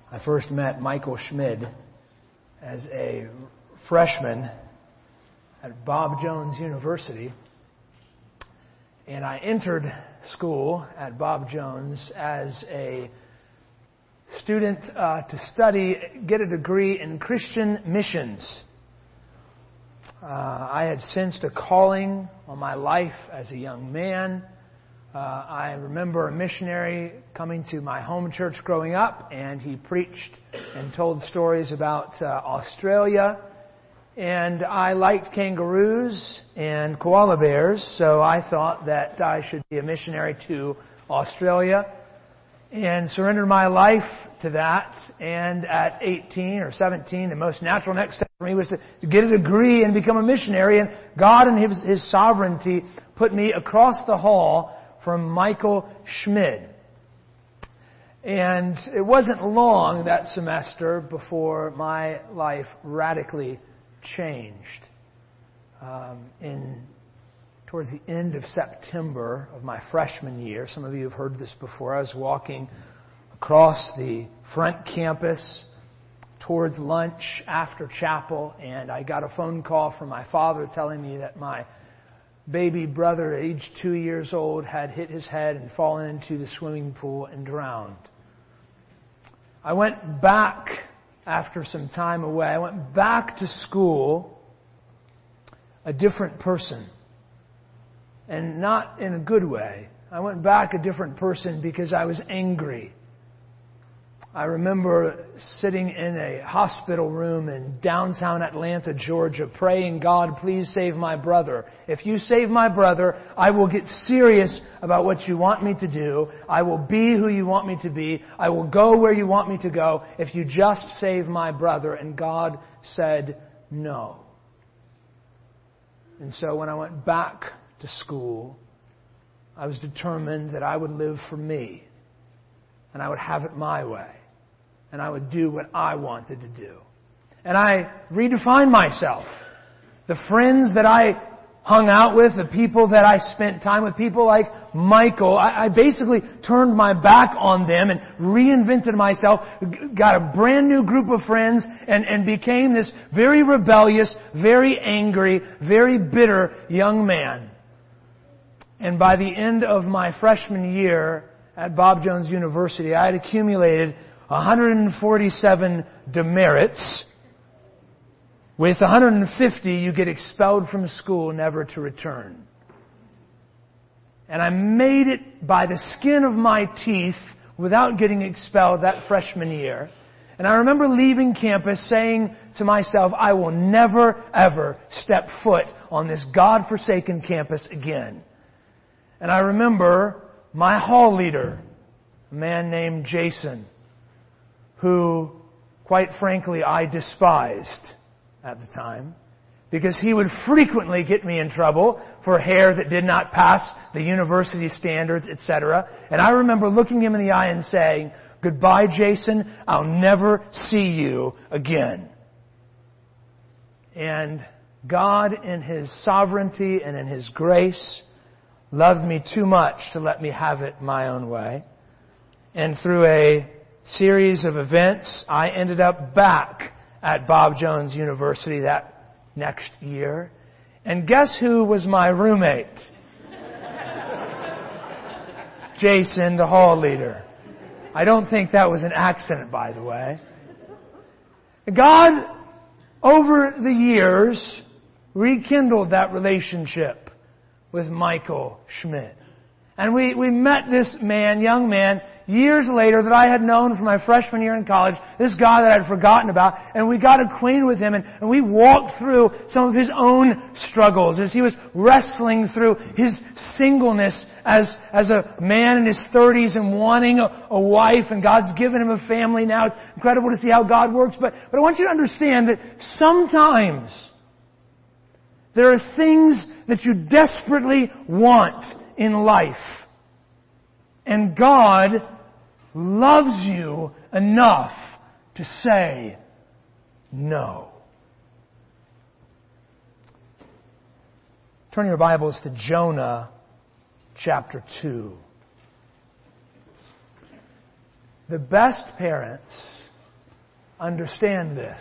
I first met Michael Schmid as a freshman at Bob Jones University. And I entered school at Bob Jones as a student to study, get a degree in Christian missions. I had sensed a calling on my life as a young man. I remember a missionary coming to my home church growing up, and he preached and told stories about Australia. And I liked kangaroos and koala bears, so I thought that I should be a missionary to Australia and surrendered my life to that. And at 18 or 17, the most natural next step for me was to get a degree and become a missionary. And God in His sovereignty put me across the hall from Michael Schmid. And it wasn't long that semester before my life radically changed. Towards the end of September of my freshman year, some of you have heard this before, I was walking across the front campus towards lunch after chapel, and I got a phone call from my father telling me that my baby brother, aged 2 years old, had hit his head and fallen into the swimming pool and drowned. I went back after some time away. I went back to school a different person. And not in a good way. I went back a different person because I was angry. I remember sitting in a hospital room in downtown Atlanta, Georgia, praying, God, please save my brother. If you save my brother, I will get serious about what you want me to do. I will be who you want me to be. I will go where you want me to go if you just save my brother. And God said no. And so when I went back to school, I was determined that I would live for me. And I would have it my way. And I would do what I wanted to do. And I redefined myself. The friends that I hung out with, the people that I spent time with, people like Michael, I basically turned my back on them and reinvented myself, got a brand new group of friends, and became this very rebellious, very angry, very bitter young man. And by the end of my freshman year at Bob Jones University, I had accumulated 147 demerits. With 150, you get expelled from school, never to return. And I made it by the skin of my teeth without getting expelled that freshman year. And I remember leaving campus saying to myself, I will never, ever step foot on this God-forsaken campus again. And I remember my hall leader, a man named Jason, who, quite frankly, I despised at the time, because he would frequently get me in trouble for hair that did not pass the university standards, etc. And I remember looking him in the eye and saying, goodbye, Jason, I'll never see you again. And God, in His sovereignty and in His grace, loved me too much to let me have it my own way. And through a series of events, I ended up back at Bob Jones University that next year. And guess who was my roommate? Jason, the hall leader. I don't think that was an accident, by the way. God, over the years, rekindled that relationship with Michael Schmid. And we met this man, young man, years later that I had known from my freshman year in college, this guy that I'd forgotten about, and we got acquainted with him, and we walked through some of his own struggles as he was wrestling through his singleness as a man in his 30s and wanting a wife, and God's given him a family now. It's incredible to see how God works, but I want you to understand that sometimes there are things that you desperately want in life. And God loves you enough to say no. Turn your Bibles to Jonah chapter 2. The best parents understand this.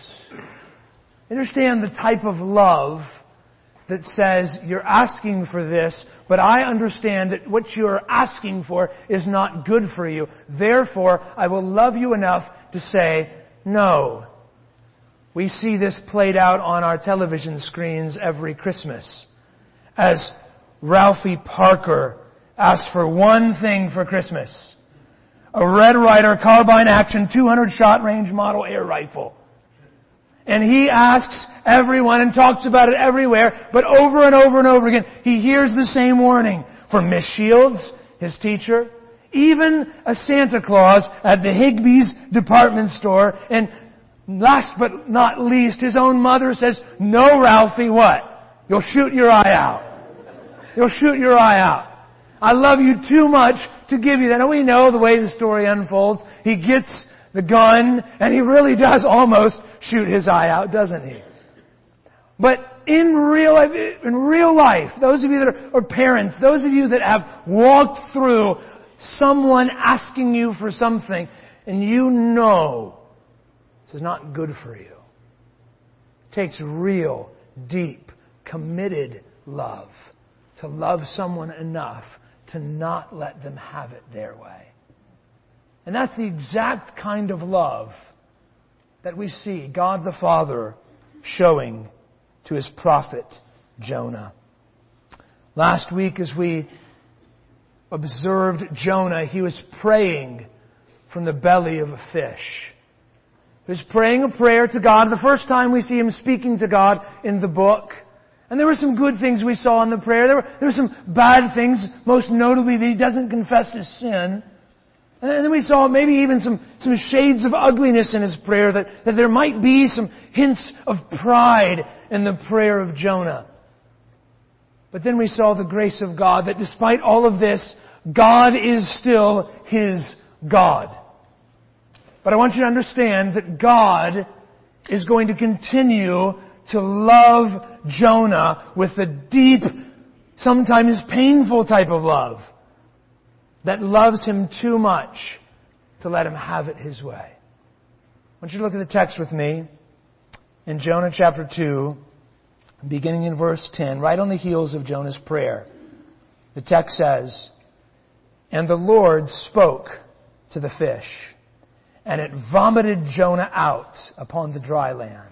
Understand the type of love that says, you're asking for this, but I understand that what you're asking for is not good for you. Therefore, I will love you enough to say no. We see this played out on our television screens every Christmas. As Ralphie Parker asked for one thing for Christmas. A Red Ryder carbine action 200 shot range model air rifle. And he asks everyone and talks about it everywhere, but over and over and over again, he hears the same warning from Miss Shields, his teacher, even a Santa Claus at the Higbee's department store, and last but not least, his own mother says, no, Ralphie, what? You'll shoot your eye out. You'll shoot your eye out. I love you too much to give you that. And we know the way the story unfolds. He gets the gun, and he really does almost shoot his eye out, doesn't he? But in real life, those of you that are parents, those of you that have walked through someone asking you for something, and you know this is not good for you. It takes real, deep, committed love to love someone enough to not let them have it their way. And that's the exact kind of love that we see God the Father showing to His prophet Jonah. Last week as we observed Jonah, he was praying from the belly of a fish. He was praying a prayer to God. The first time we see him speaking to God in the book. And there were some good things we saw in the prayer. There were some bad things, most notably that he doesn't confess his sin. And then we saw maybe even some shades of ugliness in his prayer, that there might be some hints of pride in the prayer of Jonah. But then we saw the grace of God, that despite all of this, God is still his God. But I want you to understand that God is going to continue to love Jonah with a deep, sometimes painful type of love that loves him too much to let him have it his way. I want you to look at the text with me in Jonah chapter 2, beginning in verse 10, right on the heels of Jonah's prayer. The text says, "And the Lord spoke to the fish, and it vomited Jonah out upon the dry land.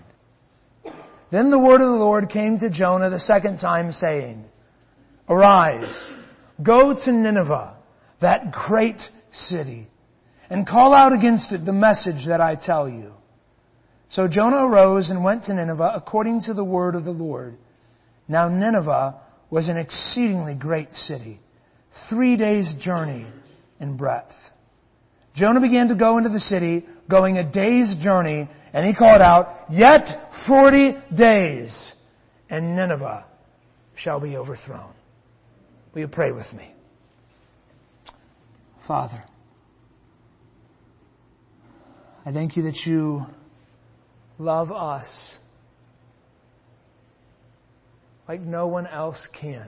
Then the word of the Lord came to Jonah the second time, saying, Arise, go to Nineveh, that great city, and call out against it the message that I tell you." So Jonah arose and went to Nineveh according to the word of the Lord. Now Nineveh was an exceedingly great city, 3 days' journey in breadth. Jonah began to go into the city, going a day's journey, and he called out, "Yet 40 days, and Nineveh shall be overthrown." Will you pray with me? Father, I thank you that you love us like no one else can.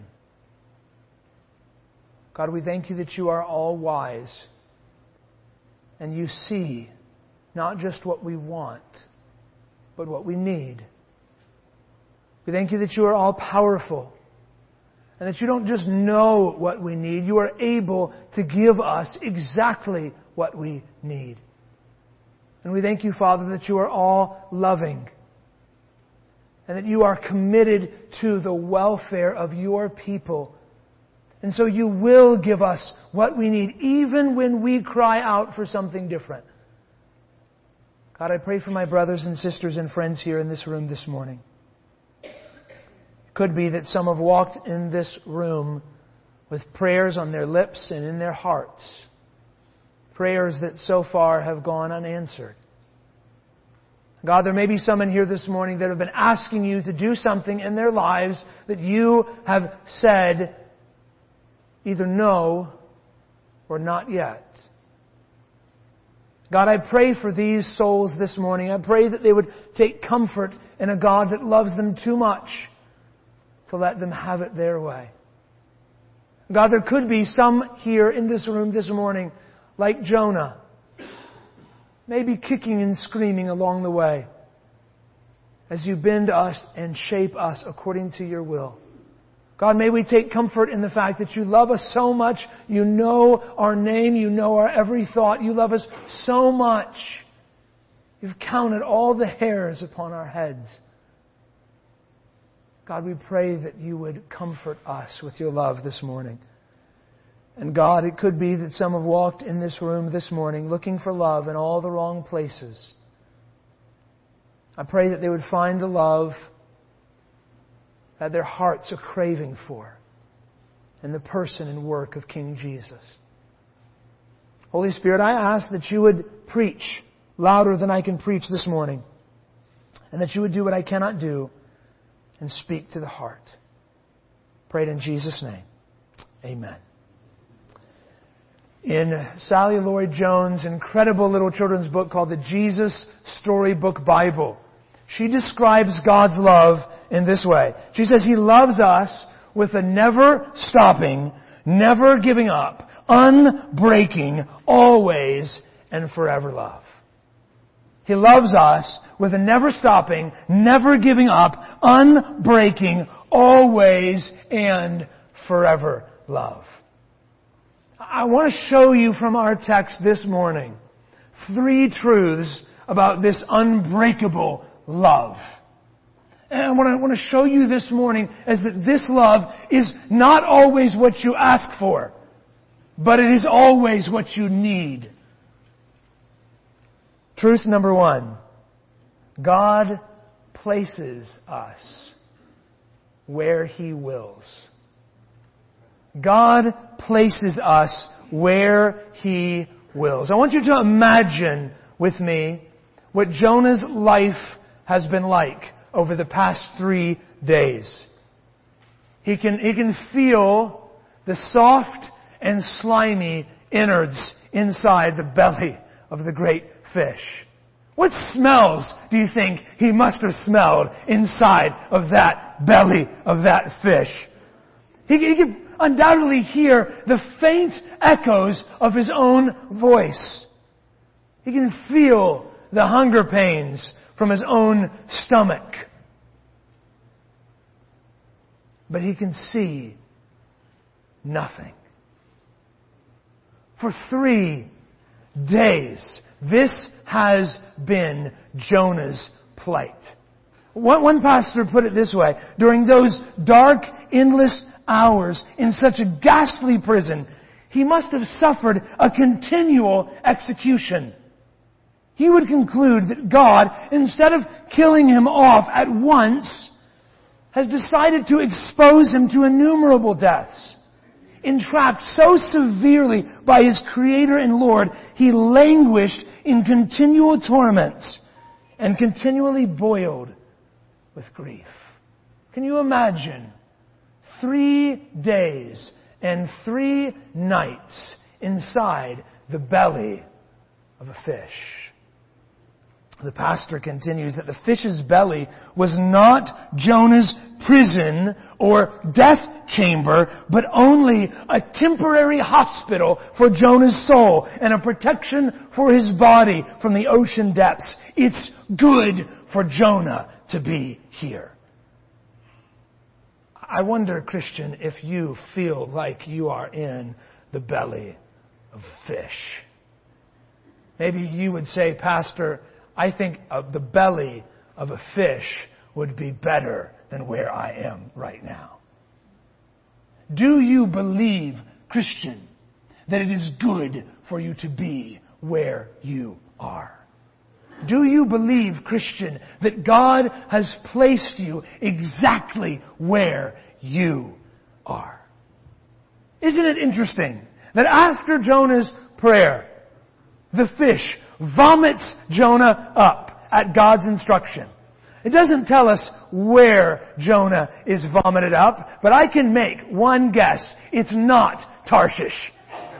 God, we thank you that you are all wise and you see not just what we want, but what we need. We thank you that you are all powerful and that you don't just know what we need, you are able to give us exactly what we need. And we thank you, Father, that you are all loving and that you are committed to the welfare of your people. And so you will give us what we need, even when we cry out for something different. God, I pray for my brothers and sisters and friends here in this room this morning. It could be that some have walked in this room with prayers on their lips and in their hearts. Prayers that so far have gone unanswered. God, there may be some in here this morning that have been asking you to do something in their lives that you have said either no or not yet. God, I pray for these souls this morning. I pray that they would take comfort in a God that loves them too much to let them have it their way. God, there could be some here in this room this morning, like Jonah, maybe kicking and screaming along the way, as you bend us and shape us according to your will. God, may we take comfort in the fact that you love us so much. You know our name. You know our every thought. You love us so much. You've counted all the hairs upon our heads. God, we pray that you would comfort us with your love this morning. And God, it could be that some have walked in this room this morning looking for love in all the wrong places. I pray that they would find the love that their hearts are craving for in the person and work of King Jesus. Holy Spirit, I ask that you would preach louder than I can preach this morning, and that you would do what I cannot do and speak to the heart. Pray it in Jesus' name. Amen. In Sally Lloyd Jones' incredible little children's book called the Jesus Storybook Bible, she describes God's love in this way. She says He loves us with a never-stopping, never giving up, unbreaking, always and forever love. He loves us with a never-stopping, never giving up, unbreaking, always and forever love. I want to show you from our text this morning 3 truths about this unbreakable love. And what I want to show you this morning is that this love is not always what you ask for, but it is always what you need. Truth number 1. God places us where He wills. God places us where He wills. I want you to imagine with me what Jonah's life has been like over the past 3 days. He can feel the soft and slimy innards inside the belly of the great fish. What smells do you think he must have smelled inside of that belly of that fish? He could undoubtedly hear the faint echoes of his own voice. He can feel the hunger pains from his own stomach. But he can see nothing. For 3 days, this has been Jonah's plight. One pastor put it this way: during those dark, endless hours in such a ghastly prison, he must have suffered a continual execution. He would conclude that God, instead of killing him off at once, has decided to expose him to innumerable deaths. Entrapped so severely by his Creator and Lord, he languished in continual torments and continually boiled with grief. Can you imagine 3 days and 3 nights inside the belly of a fish? The pastor continues that the fish's belly was not Jonah's prison or death chamber, but only a temporary hospital for Jonah's soul and a protection for his body from the ocean depths. It's good for Jonah to be here. I wonder, Christian, if you feel like you are in the belly of a fish. Maybe you would say, Pastor, I think the belly of a fish would be better than where I am right now. Do you believe, Christian, that it is good for you to be where you are? Do you believe, Christian, that God has placed you exactly where you are? Isn't it interesting that after Jonah's prayer, the fish vomits Jonah up at God's instruction? It doesn't tell us where Jonah is vomited up, but I can make one guess. It's not Tarshish.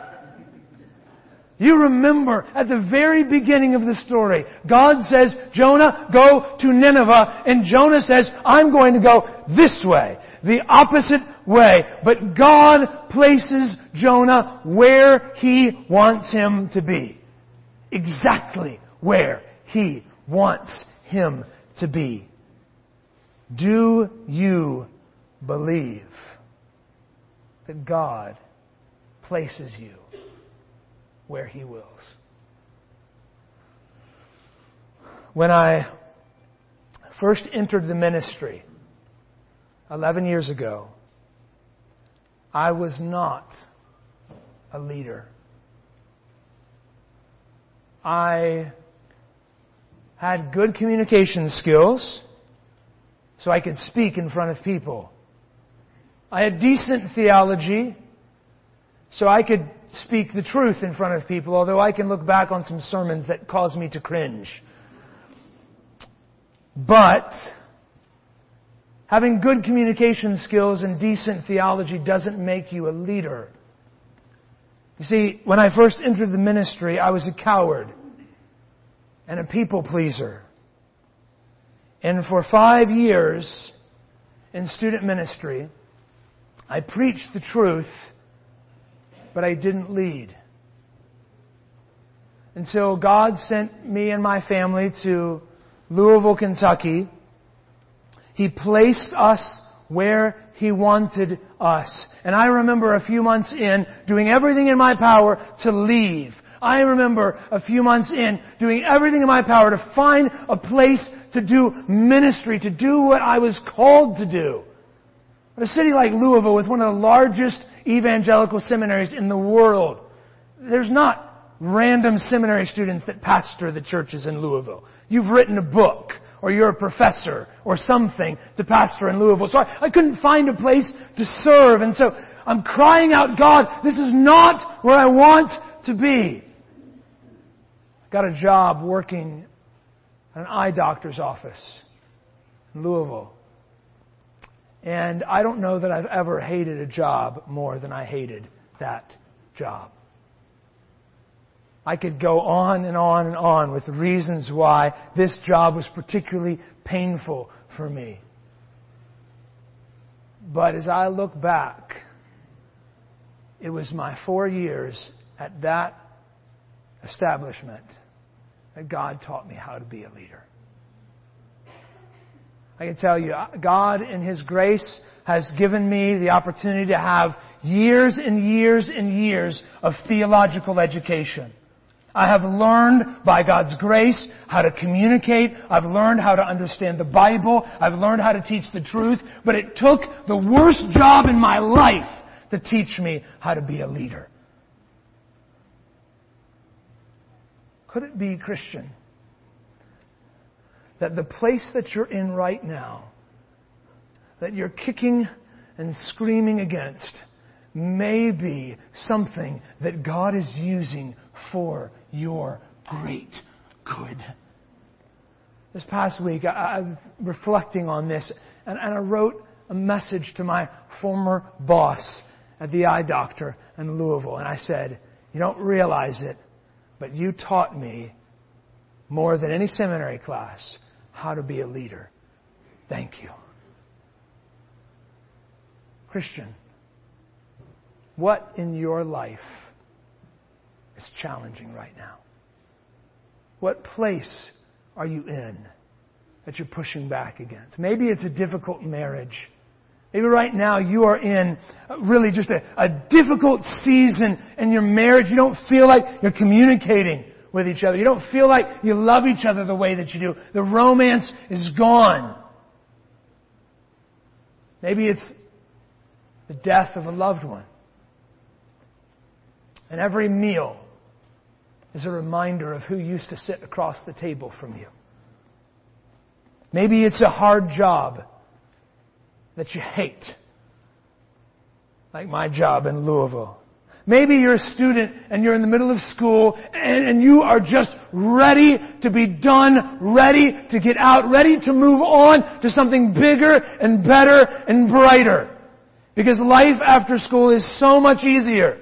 You remember at the very beginning of the story, God says, Jonah, go to Nineveh. And Jonah says, I'm going to go this way, the opposite way. But God places Jonah where He wants him to be. Exactly where He wants him to be. Do you believe that God places you where He wills? When I first entered the ministry 11 years ago, I was not a leader. I had good communication skills, so I could speak in front of people. I had decent theology, so I could speak the truth in front of people, although I can look back on some sermons that cause me to cringe. But having good communication skills and decent theology doesn't make you a leader. You see, when I first entered the ministry, I was a coward and a people pleaser. And for 5 years in student ministry, I preached the truth, but I didn't lead. Until God sent me and my family to Louisville, Kentucky. He placed us where He wanted us. And I remember a few months in doing everything in my power to leave. I remember a few months in doing everything in my power to find a place to do ministry, to do what I was called to do. But a city like Louisville, with one of the largest evangelical seminaries in the world, there's not random seminary students that pastor the churches in Louisville. You've written a book, or you're a professor, or something to pastor in Louisville. So I couldn't find a place to serve. And so I'm crying out, God, this is not where I want to be. I got a job working at an eye doctor's office in Louisville. And I don't know that I've ever hated a job more than I hated that job. I could go on and on and on with reasons why this job was particularly painful for me. But as I look back, it was my 4 years at that establishment that God taught me how to be a leader. I can tell you, God in His grace has given me the opportunity to have years and years and years of theological education. I have learned by God's grace how to communicate. I've learned how to understand the Bible. I've learned how to teach the truth. But it took the worst job in my life to teach me how to be a leader. Could it be, Christian, that the place that you're in right now, that you're kicking and screaming against, may be something that God is using for your great good? This past week, I was reflecting on this, and I wrote a message to my former boss at the eye doctor in Louisville. And I said, you don't realize it, but you taught me more than any seminary class how to be a leader. Thank you. Christian, what in your life is challenging right now? What place are you in that you're pushing back against? Maybe it's a difficult marriage. Maybe right now you are in really just a difficult season in your marriage. You don't feel like you're communicating with each other. You don't feel like you love each other the way that you do. The romance is gone. Maybe it's the death of a loved one. And every meal is a reminder of who used to sit across the table from you. Maybe it's a hard job that you hate, like my job in Louisville. Maybe you're a student and you're in the middle of school and you are just ready to be done, ready to get out, ready to move on to something bigger and better and brighter. Because life after school is so much easier.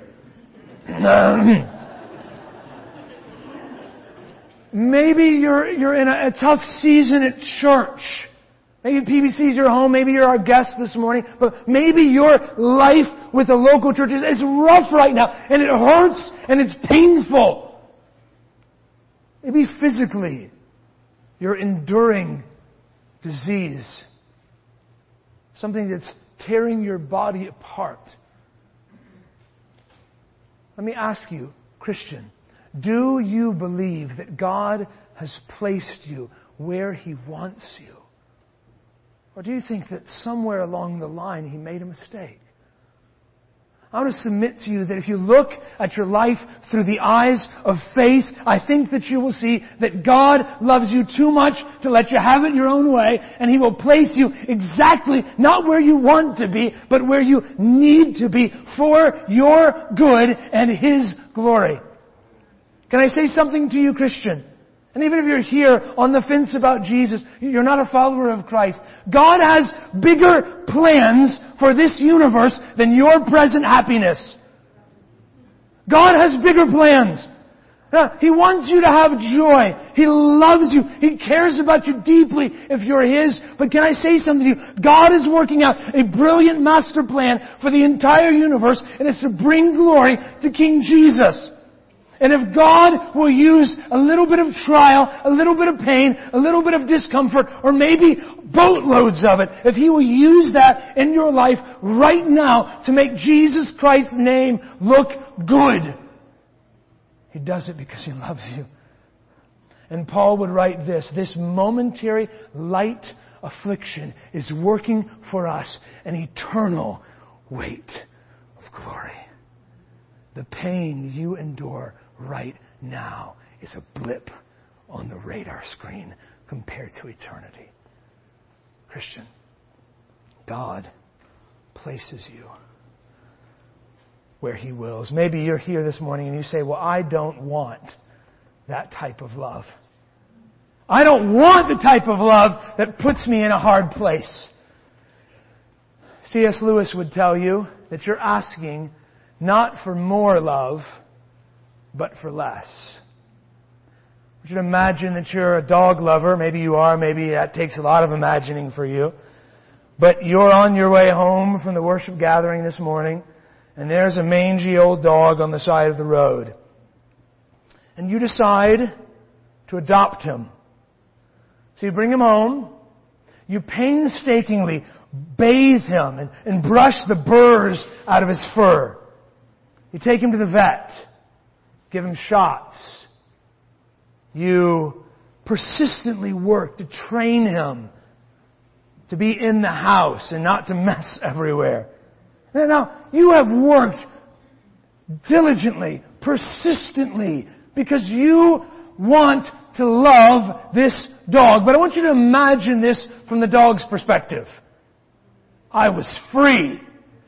Maybe you're in a tough season at church. Maybe PBC's your home. Maybe you're our guest this morning. But maybe your life with the local churches is rough right now. And it hurts and it's painful. Maybe physically, you're enduring disease. Something that's tearing your body apart. Let me ask you, Christian, do you believe that God has placed you where He wants you? Or do you think that somewhere along the line He made a mistake? I want to submit to you that if you look at your life through the eyes of faith, I think that you will see that God loves you too much to let you have it your own way, and He will place you exactly not where you want to be, but where you need to be for your good and His glory. Can I say something to you, Christian? And even if you're here on the fence about Jesus, you're not a follower of Christ. God has bigger plans for this universe than your present happiness. God has bigger plans. He wants you to have joy. He loves you. He cares about you deeply if you're His. But can I say something to you? God is working out a brilliant master plan for the entire universe, and it's to bring glory to King Jesus. And if God will use a little bit of trial, a little bit of pain, a little bit of discomfort, or maybe boatloads of it, if He will use that in your life right now to make Jesus Christ's name look good, He does it because He loves you. And Paul would write this momentary light affliction is working for us an eternal weight of glory. The pain you endure right now is a blip on the radar screen compared to eternity. Christian, God places you where He wills. Maybe you're here this morning and you say, well, I don't want that type of love. I don't want the type of love that puts me in a hard place. C.S. Lewis would tell you that you're asking not for more love, but for less. I want you to imagine that you're a dog lover. Maybe you are. Maybe that takes a lot of imagining for you. But you're on your way home from the worship gathering this morning, and there's a mangy old dog on the side of the road. And you decide to adopt him. So you bring him home. You painstakingly bathe him and brush the burrs out of his fur. You take him to the vet. Give him shots. You persistently work to train him to be in the house and not to mess everywhere. Now, you have worked diligently, persistently, because you want to love this dog. But I want you to imagine this from the dog's perspective. I was free.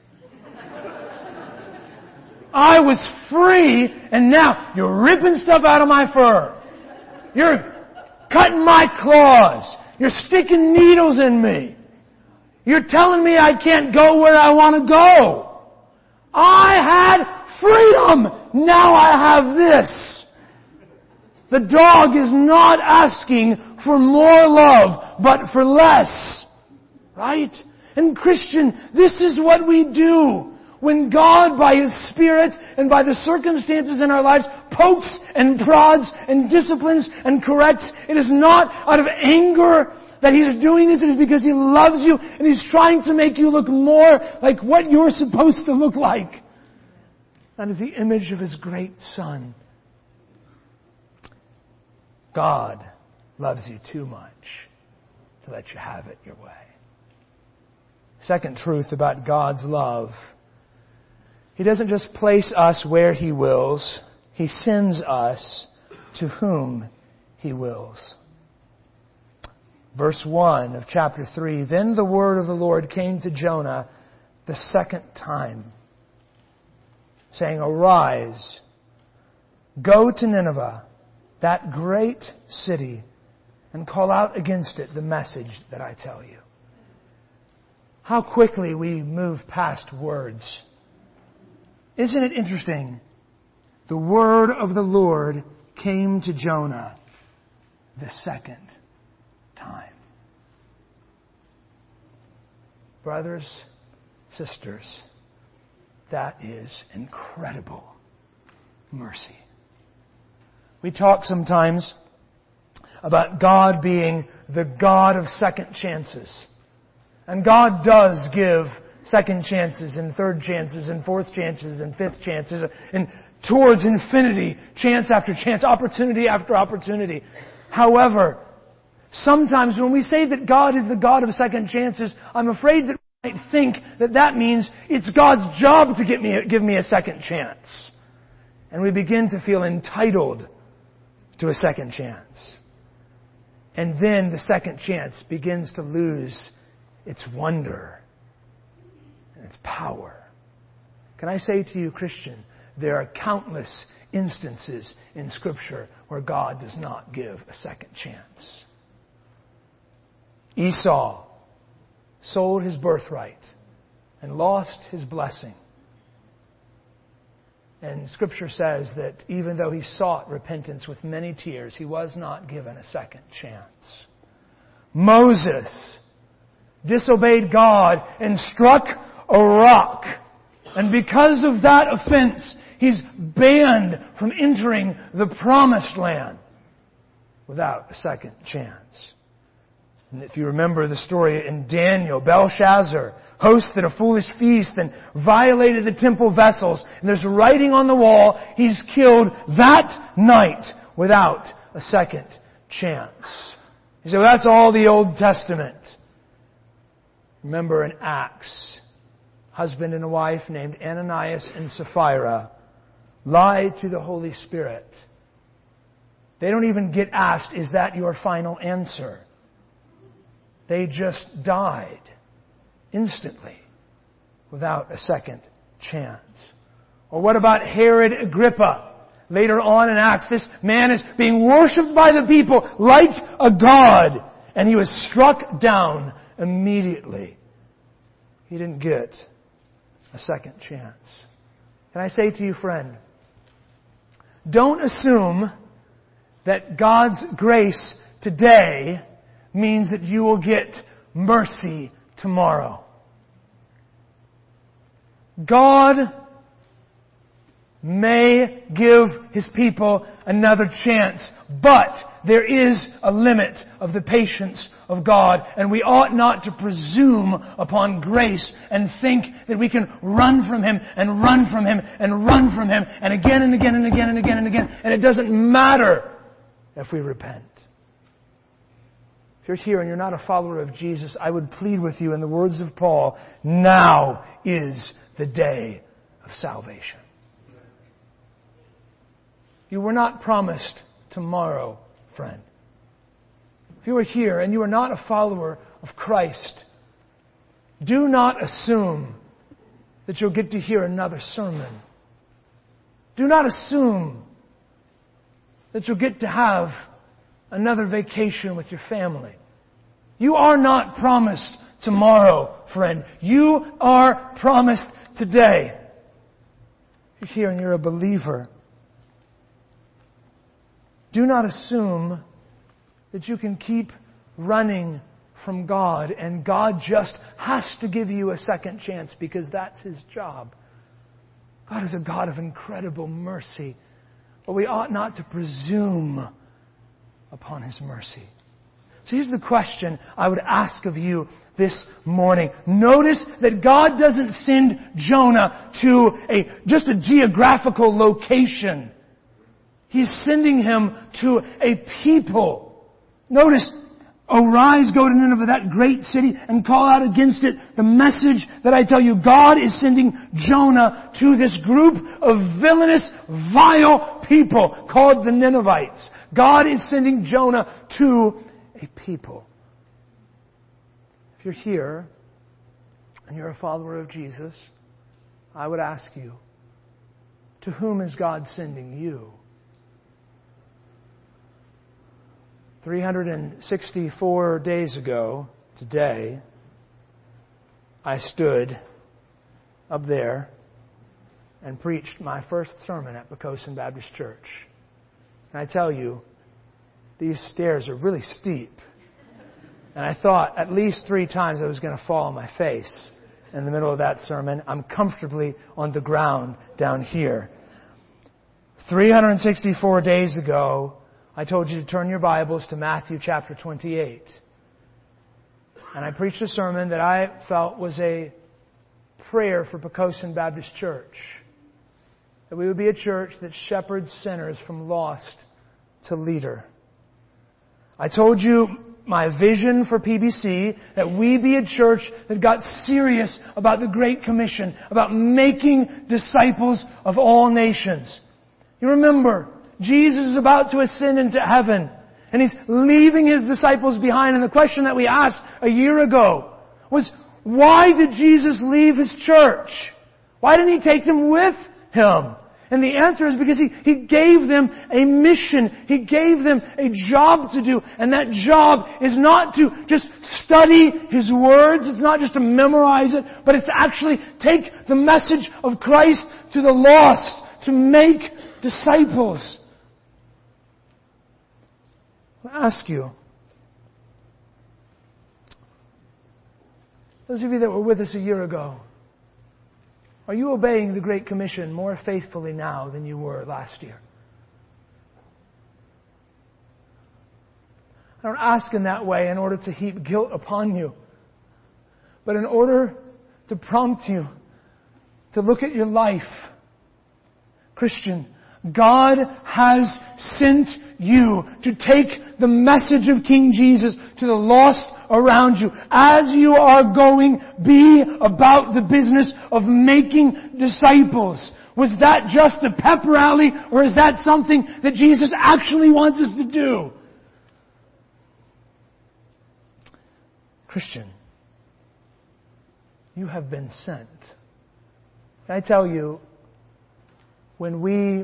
I was free, and now you're ripping stuff out of my fur. You're cutting my claws. You're sticking needles in me. You're telling me I can't go where I want to go. I had freedom. Now I have this. The dog is not asking for more love, but for less. Right? And Christian, this is what we do. When God, by His Spirit and by the circumstances in our lives, pokes and prods and disciplines and corrects, it is not out of anger that He's doing this. It is because He loves you and He's trying to make you look more like what you're supposed to look like. That is the image of His great Son. God loves you too much to let you have it your way. Second truth about God's love: He doesn't just place us where He wills. He sends us to whom He wills. Verse 1 of chapter 3, Then the word of the Lord came to Jonah the second time, saying, Arise, go to Nineveh, that great city, and call out against it the message that I tell you. How quickly we move past words. Isn't it interesting? The word of the Lord came to Jonah the second time. Brothers, sisters, that is incredible mercy. We talk sometimes about God being the God of second chances. And God does give second chances and third chances and fourth chances and fifth chances and towards infinity, chance after chance, opportunity after opportunity. However, sometimes when we say that God is the God of second chances, I'm afraid that we might think that that means it's God's job to give me a second chance. And we begin to feel entitled to a second chance. And then the second chance begins to lose its wonder and its power. Can I say to you, Christian, there are countless instances in Scripture where God does not give a second chance. Esau sold his birthright and lost his blessing. And Scripture says that even though he sought repentance with many tears, he was not given a second chance. Moses disobeyed God and struck a rock. And because of that offense, he's banned from entering the promised land without a second chance. And if you remember the story in Daniel, Belshazzar hosted a foolish feast and violated the temple vessels. And there's writing on the wall, he's killed that night without a second chance. You say, well, that's all the Old Testament. Remember in Acts, husband and a wife named Ananias and Sapphira lied to the Holy Spirit. They don't even get asked, is that your final answer? They just died instantly without a second chance. Or what about Herod Agrippa? Later on in Acts, this man is being worshipped by the people like a god, and he was struck down immediately. He didn't get a second chance. Can I say to you, friend, don't assume that God's grace today means that you will get mercy tomorrow. God may give His people another chance, but there is a limit of the patience of God, and we ought not to presume upon grace and think that we can run from Him and run from Him and run from Him and again and again and again and again and again, and it doesn't matter if we repent. If you're here and you're not a follower of Jesus, I would plead with you in the words of Paul, now is the day of salvation. You were not promised tomorrow, friend. If you are here and you are not a follower of Christ, do not assume that you'll get to hear another sermon. Do not assume that you'll get to have another vacation with your family. You are not promised tomorrow, friend. You are promised today. If you're here and you're a believer, do not assume that you can keep running from God and God just has to give you a second chance because that's His job. God is a God of incredible mercy, but we ought not to presume upon His mercy. So here's the question I would ask of you this morning. Notice that God doesn't send Jonah to just a geographical location. He's sending him to a people. Notice, arise, go to Nineveh, that great city, and call out against it. The message that I tell you, God is sending Jonah to this group of villainous, vile people called the Ninevites. God is sending Jonah to a people. If you're here and you're a follower of Jesus, I would ask you, to whom is God sending you? 364 days ago, today, I stood up there and preached my first sermon at Poquoson Baptist Church. And I tell you, these stairs are really steep. And I thought at least 3 times I was going to fall on my face in the middle of that sermon. I'm comfortably on the ground down here. 364 days ago, I told you to turn your Bibles to Matthew chapter 28. And I preached a sermon that I felt was a prayer for Poquoson Baptist Church. That we would be a church that shepherds sinners from lost to leader. I told you my vision for PBC, that we be a church that got serious about the Great Commission, about making disciples of all nations. You remember, Jesus is about to ascend into heaven, and He's leaving His disciples behind. And the question that we asked a year ago was, why did Jesus leave His church? Why didn't He take them with Him? And the answer is because He gave them a mission. He gave them a job to do. And that job is not to just study His words. It's not just to memorize it. But it's to actually take the message of Christ to the lost. To make disciples. I ask you, those of you that were with us a year ago, are you obeying the Great Commission more faithfully now than you were last year? I don't ask in that way in order to heap guilt upon you, but in order to prompt you to look at your life. Christian, God has sent you to take the message of King Jesus to the lost around you. As you are going, be about the business of making disciples. Was that just a pep rally, or is that something that Jesus actually wants us to do? Christian, you have been sent. Can I tell you, when we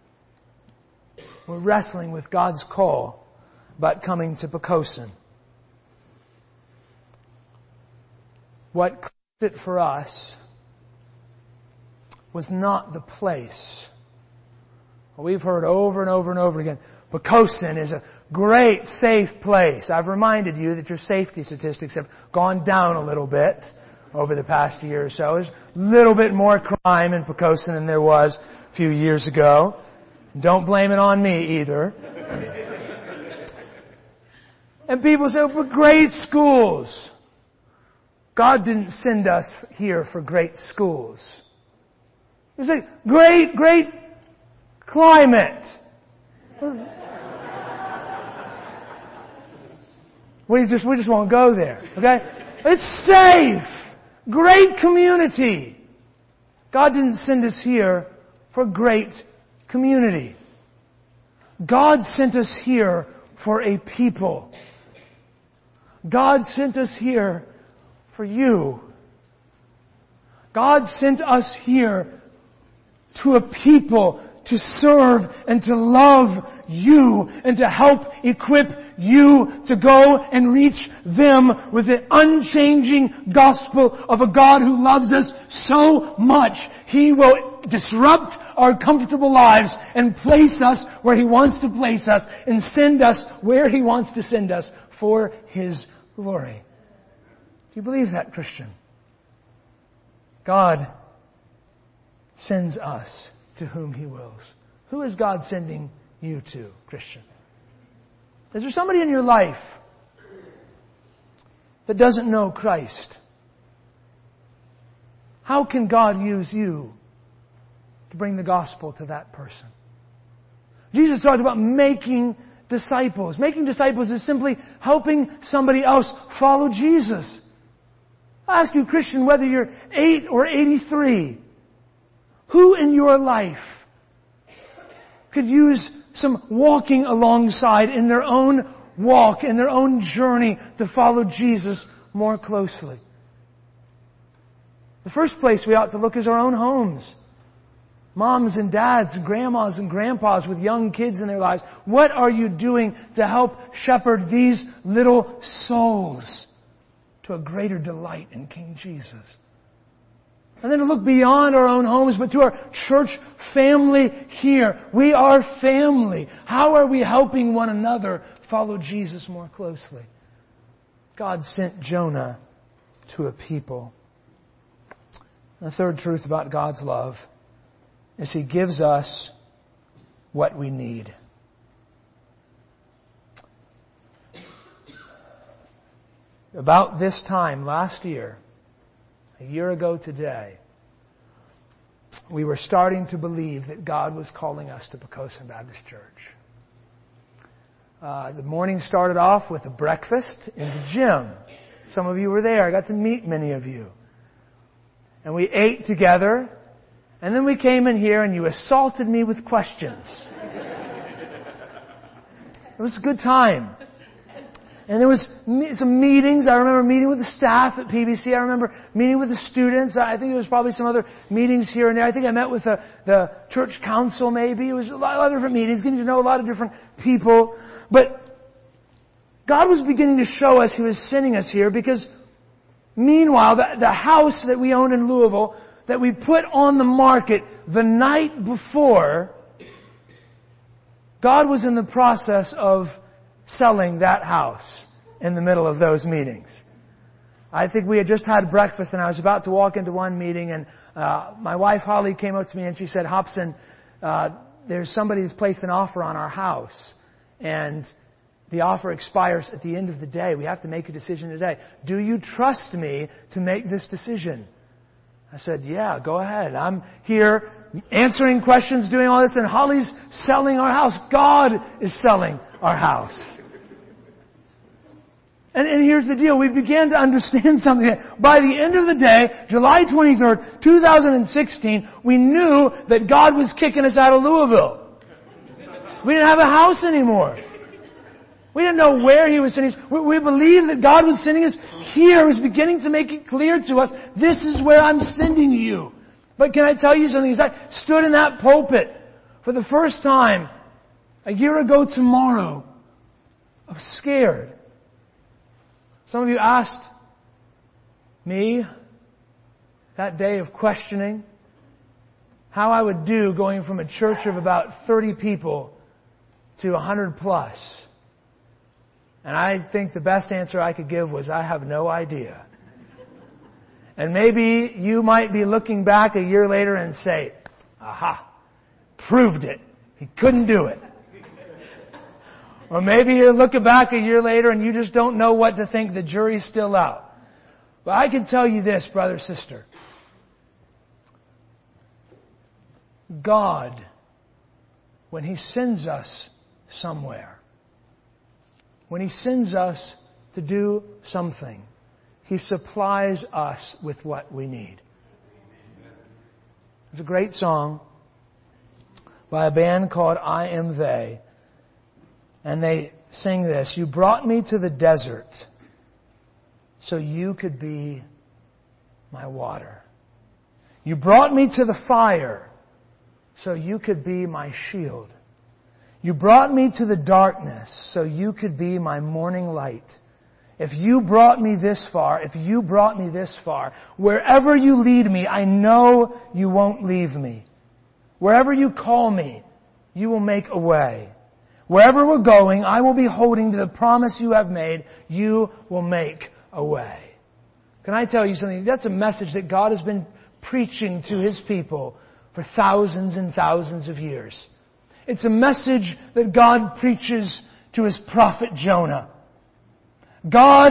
were wrestling with God's call about coming to Poquoson, what clicked it for us was not the place. We've heard over and over and over again, Poquoson is a great, safe place. I've reminded you that your safety statistics have gone down a little bit over the past year or so. There's a little bit more crime in Poquoson than there was a few years ago. Don't blame it on me either. And people say, but great schools. God didn't send us here for great schools. He said, great climate. We just won't go there, okay? It's safe. Great community. God didn't send us here for great community. God sent us here for a people. God sent us here for you. God sent us here to a people to serve and to love you and to help equip you to go and reach them with the unchanging gospel of a God who loves us so much. He will disrupt our comfortable lives and place us where He wants to place us and send us where He wants to send us for His glory. Do you believe that, Christian? God sends us to whom He wills. Who is God sending you to, Christian? Is there somebody in your life that doesn't know Christ? How can God use you to bring the gospel to that person? Jesus talked about making disciples. Making disciples is simply helping somebody else follow Jesus. I ask you, Christian, whether you're 8 or 83, who in your life could use some walking alongside in their own walk, in their own journey to follow Jesus more closely? The first place we ought to look is our own homes. Moms and dads, grandmas and grandpas with young kids in their lives. What are you doing to help shepherd these little souls to a greater delight in King Jesus? And then to look beyond our own homes, but to our church family here. We are family. How are we helping one another follow Jesus more closely? God sent Jonah to a people. The third truth about God's love is He gives us what we need. About this time last year, a year ago today, we were starting to believe that God was calling us to Poquoson Baptist Church. The morning started off with a breakfast in the gym. Some of you were there. I got to meet many of you. And we ate together. And then we came in here and you assaulted me with questions. It was a good time. And there was some meetings. I remember meeting with the staff at PBC. I remember meeting with the students. I think there was probably some other meetings here and there. I think I met with the church council maybe. It was a lot of different meetings, getting to know a lot of different people. But God was beginning to show us He was sending us here because meanwhile, the house that we own in Louisville that we put on the market the night before, God was in the process of selling that house in the middle of those meetings. I think we had just had breakfast and I was about to walk into one meeting and my wife Holly came up to me and she said, Hobson, there's somebody who's placed an offer on our house and the offer expires at the end of the day. We have to make a decision today. Do you trust me to make this decision? I said, yeah, go ahead. I'm here answering questions, doing all this, and Holly's selling our house. God is selling our house. And here's the deal. We began to understand something. By the end of the day, July 23rd, 2016, we knew that God was kicking us out of Louisville. We didn't have a house anymore. We didn't know where He was sending us. We believed that God was sending us here. He was beginning to make it clear to us, this is where I'm sending you. But can I tell you something? As I stood in that pulpit for the first time a year ago tomorrow, I was scared. Some of you asked me that day of questioning how I would do going from a church of about 30 people to 100 plus. And I think the best answer I could give was, I have no idea. And maybe you might be looking back a year later and say, aha, proved it. He couldn't do it. Or maybe you look back a year later and you just don't know what to think. The jury's still out. But I can tell you this, brother, sister. God, when He sends us somewhere, when He sends us to do something, He supplies us with what we need. There's a great song by a band called I Am They. And they sing this: you brought me to the desert so you could be my water. You brought me to the fire so you could be my shield. You brought me to the darkness so you could be my morning light. If you brought me this far, wherever you lead me, I know you won't leave me. Wherever you call me, you will make a way. Wherever we're going, I will be holding to the promise you have made. You will make a way. Can I tell you something? That's a message that God has been preaching to His people for thousands and thousands of years. It's a message that God preaches to His prophet Jonah. God,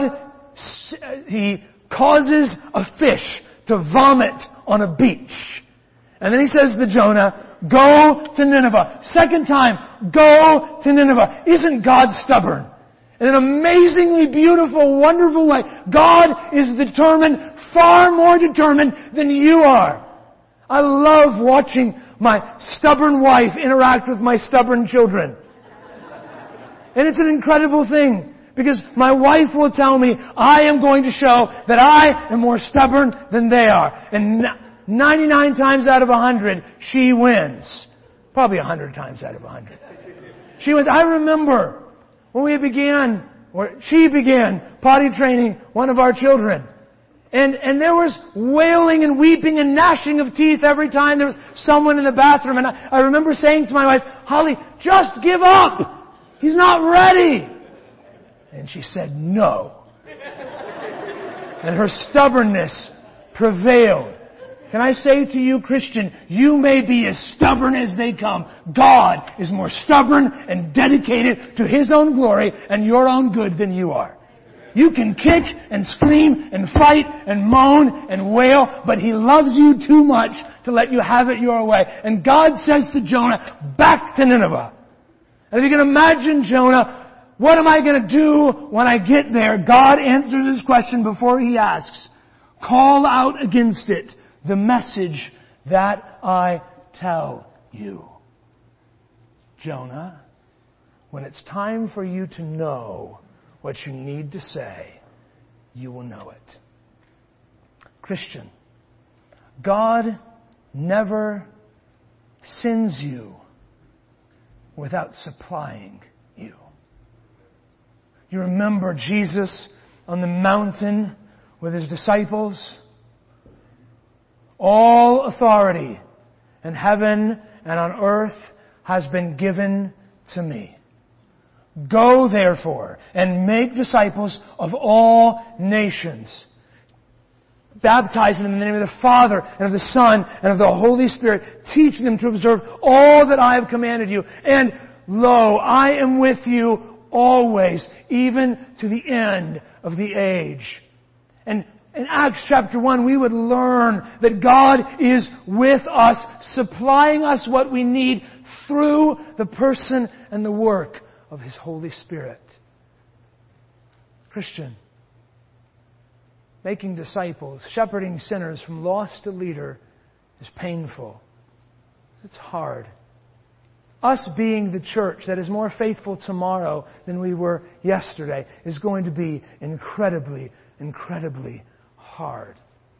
He causes a fish to vomit on a beach. And then He says to Jonah, go to Nineveh. Second time, go to Nineveh. Isn't God stubborn? In an amazingly beautiful, wonderful way. God is determined, far more determined than you are. I love watching my stubborn wife interact with my stubborn children. And it's an incredible thing. Because my wife will tell me, I am going to show that I am more stubborn than they are. And 99 times out of 100, she wins. Probably 100 times out of 100. She wins. I remember when she began potty training one of our children. And there was wailing and weeping and gnashing of teeth every time there was someone in the bathroom. And I remember saying to my wife, Holly, just give up. He's not ready. And she said, no. And her stubbornness prevailed. Can I say to you, Christian, you may be as stubborn as they come. God is more stubborn and dedicated to His own glory and your own good than you are. You can kick and scream and fight and moan and wail, but He loves you too much to let you have it your way. And God says to Jonah, back to Nineveh. And if you can imagine Jonah, what am I going to do when I get there? God answers his question before he asks. Call out against it the message that I tell you. Jonah, when it's time for you to know what you need to say, you will know it. Christian, God never sends you without supplying you. You remember Jesus on the mountain with His disciples? All authority in heaven and on earth has been given to me. Go therefore and make disciples of all nations, baptizing them in the name of the Father and of the Son and of the Holy Spirit, teaching them to observe all that I have commanded you. And lo, I am with you always, even to the end of the age. And in Acts chapter 1, we would learn that God is with us, supplying us what we need through the person and the work of His Holy Spirit. Christian, making disciples, shepherding sinners from lost to leader is painful. It's hard. Us being the church that is more faithful tomorrow than we were yesterday is going to be incredibly, incredibly hard.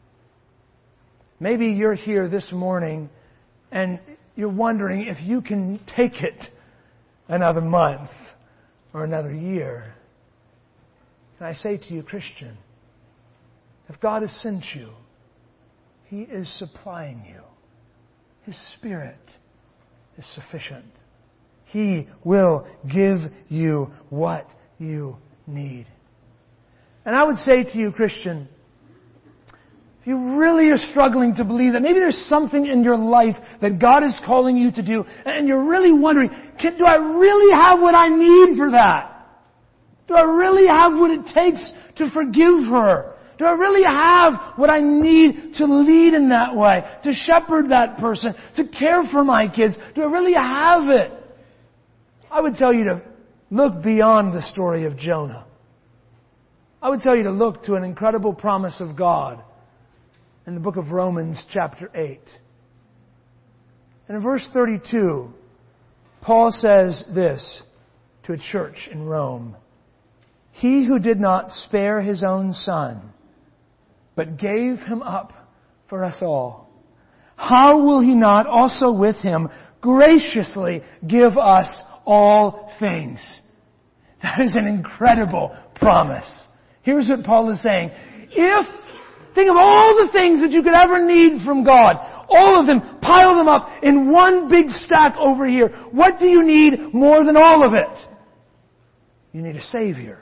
Maybe you're here this morning and you're wondering if you can take it another month or another year. And I say to you, Christian, if God has sent you, He is supplying you. His Spirit is sufficient. He will give you what you need. And I would say to you, Christian, if you really are struggling to believe that maybe there's something in your life that God is calling you to do, and you're really wondering, do I really have what I need for that? Do I really have what it takes to forgive her? Do I really have what I need to lead in that way? To shepherd that person? To care for my kids? Do I really have it? I would tell you to look beyond the story of Jonah. I would tell you to look to an incredible promise of God in the book of Romans chapter 8. And in verse 32, Paul says this to a church in Rome. He who did not spare His own Son, but gave Him up for us all, how will He not also with Him graciously give us all things? That is an incredible promise. Here's what Paul is saying. Think of all the things that you could ever need from God. All of them, pile them up in one big stack over here. What do you need more than all of it? You need a Savior.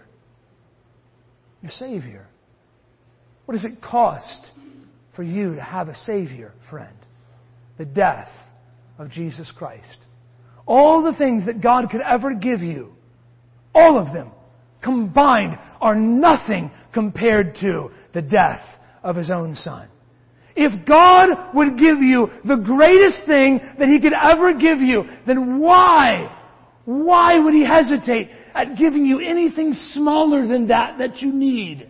Your Savior. What does it cost for you to have a Savior, friend? The death of Jesus Christ. All the things that God could ever give you, all of them combined are nothing compared to the death of His own Son. If God would give you the greatest thing that He could ever give you, then why would He hesitate at giving you anything smaller than that you need?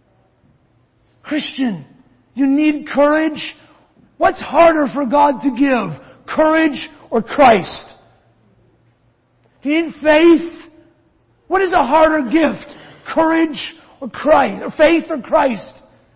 Christian, you need courage. What's harder for God to give? Courage or Christ? Do you need faith? What is a harder gift? Courage or Christ? Or faith or Christ?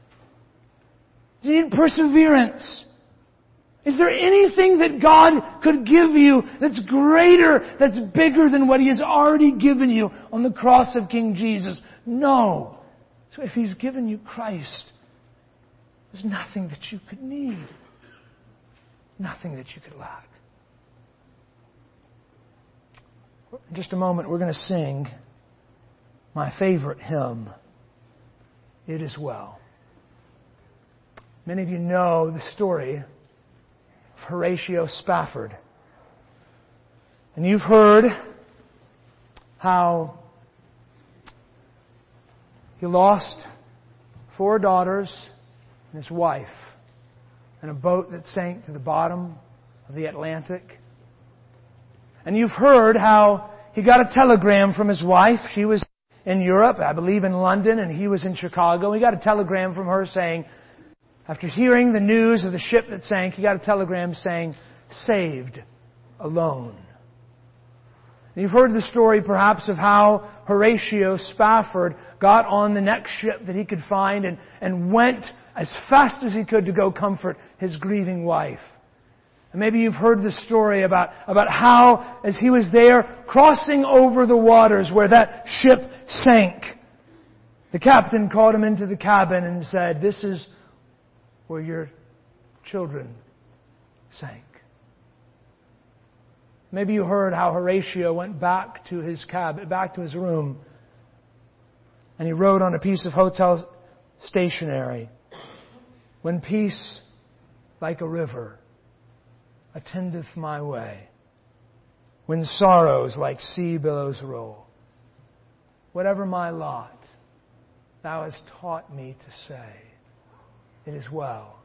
Do you need perseverance? Is there anything that God could give you that's greater, that's bigger than what He has already given you on the cross of King Jesus? No. So if He's given you Christ, there's nothing that you could need. Nothing that you could lack. In just a moment, we're going to sing my favorite hymn, It Is Well. Many of you know the story of Horatio Spafford. And you've heard how He lost 4 daughters and his wife in a boat that sank to the bottom of the Atlantic. And you've heard how he got a telegram from his wife. She was in Europe, I believe in London, and he was in Chicago. He got a telegram from her saying, after hearing the news of the ship that sank, he got a telegram saying, "Saved, alone." And you've heard the story perhaps of how Horatio Spafford got on the next ship that he could find and went as fast as he could to go comfort his grieving wife. And maybe you've heard the story about how, as he was there crossing over the waters where that ship sank, the captain called him into the cabin and said, "This is where your children sank." Maybe you heard how Horatio went back to his cabin, back to his room, and he wrote on a piece of hotel stationery, "When peace, like a river, attendeth my way, when sorrows like sea billows roll, whatever my lot, thou hast taught me to say, it is well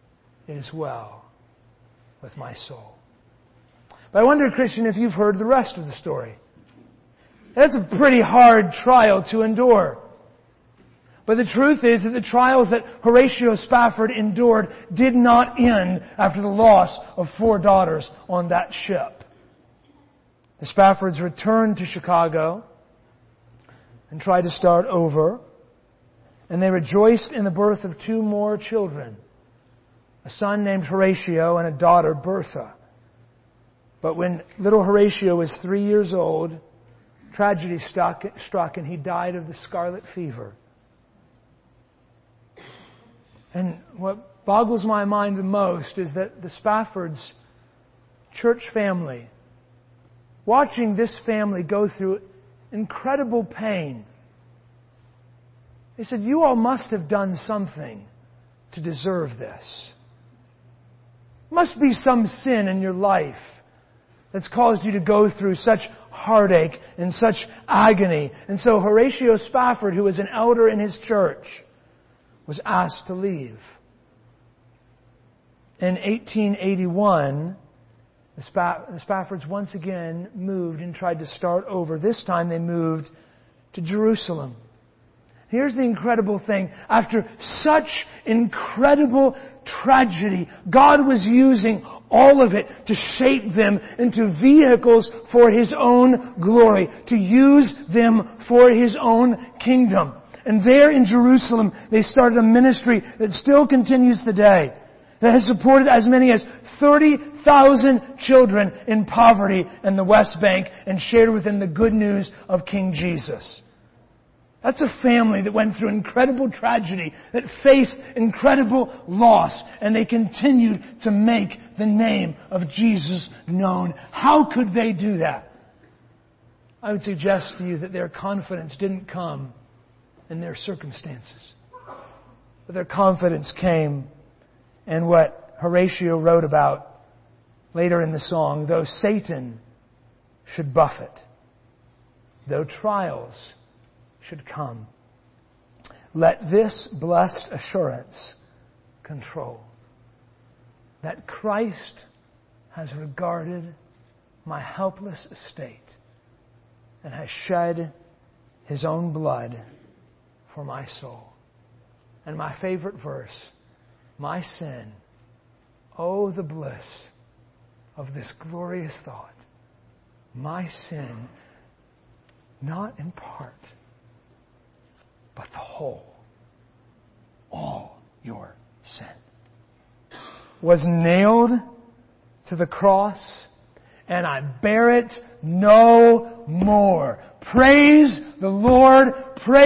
with my soul." But I wonder, Christian, if you've heard the rest of the story. That's a pretty hard trial to endure. But the truth is that the trials that Horatio Spafford endured did not end after the loss of 4 daughters on that ship. The Spaffords returned to Chicago and tried to start over, and they rejoiced in the birth of 2 more children, a son named Horatio and a daughter, Bertha. But when little Horatio was 3 years old, tragedy struck and he died of the scarlet fever. And what boggles my mind the most is that the Spaffords' church family, watching this family go through incredible pain, they said, "You all must have done something to deserve this. Must be some sin in your life that's caused you to go through such heartache and such agony." And so Horatio Spafford, who was an elder in his church, was asked to leave. In 1881, the Spaffords once again moved and tried to start over. This time they moved to Jerusalem. Here's the incredible thing. After such incredible tragedy, God was using all of it to shape them into vehicles for His own glory, to use them for His own kingdom. And there in Jerusalem, they started a ministry that still continues today, that has supported as many as 30,000 children in poverty in the West Bank and shared with them the good news of King Jesus. That's a family that went through incredible tragedy, that faced incredible loss, and they continued to make the name of Jesus known. How could they do that? I would suggest to you that their confidence didn't come in their circumstances, but their confidence came in what Horatio wrote about later in the song. "Though Satan should buffet, though trials should come, let this blessed assurance control, that Christ has regarded my helpless estate and has shed His own blood for my soul." And my favorite verse, "My sin, oh the bliss of this glorious thought, my sin, not in part, but the whole, all your sin, was nailed to the cross, and I bear it no more. Praise the Lord,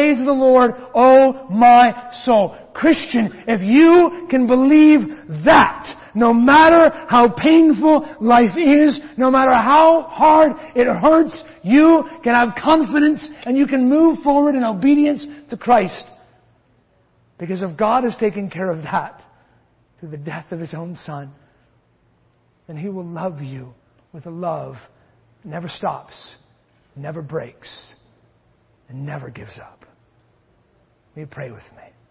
oh my soul." Christian, if you can believe that, no matter how painful life is, no matter how hard it hurts, you can have confidence and you can move forward in obedience to Christ. Because if God has taken care of that through the death of His own Son, then He will love you with a love that never stops, never breaks, and never gives up. Will you pray with me?